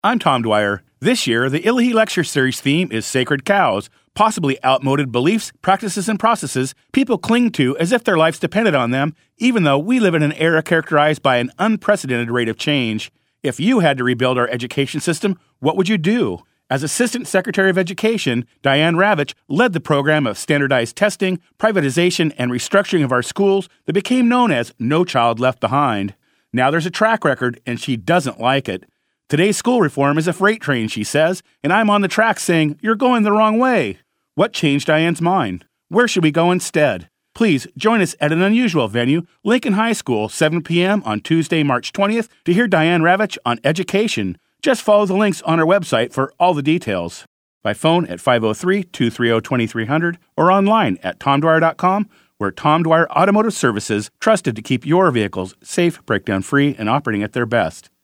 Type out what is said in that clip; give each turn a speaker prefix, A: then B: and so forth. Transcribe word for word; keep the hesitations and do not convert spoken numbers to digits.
A: I'm Tom Dwyer. This year, the Illahee Lecture Series theme is Sacred Cows, possibly outmoded beliefs, practices, and processes people cling to as if their lives depended on them, even though we live in an era characterized by an unprecedented rate of change. If you had to rebuild our education system, what would you do? As Assistant Secretary of Education, Diane Ravitch led the program of standardized testing, privatization, and restructuring of our schools that became known as No Child Left Behind. Now there's a track record, and she doesn't like it. Today's school reform is a freight train, she says, and I'm on the track saying, you're going the wrong way. What changed Diane's mind? Where should we go instead? Please join us at an unusual venue, Lincoln High School, seven p.m. on Tuesday, March twentieth, to hear Diane Ravitch on education. Just follow the links on our website for all the details. By phone at five oh three, two three zero, two three zero zero or online at tom dwyer dot com, where Tom Dwyer Automotive Services trusted to keep your vehicles safe, breakdown-free, and operating at their best.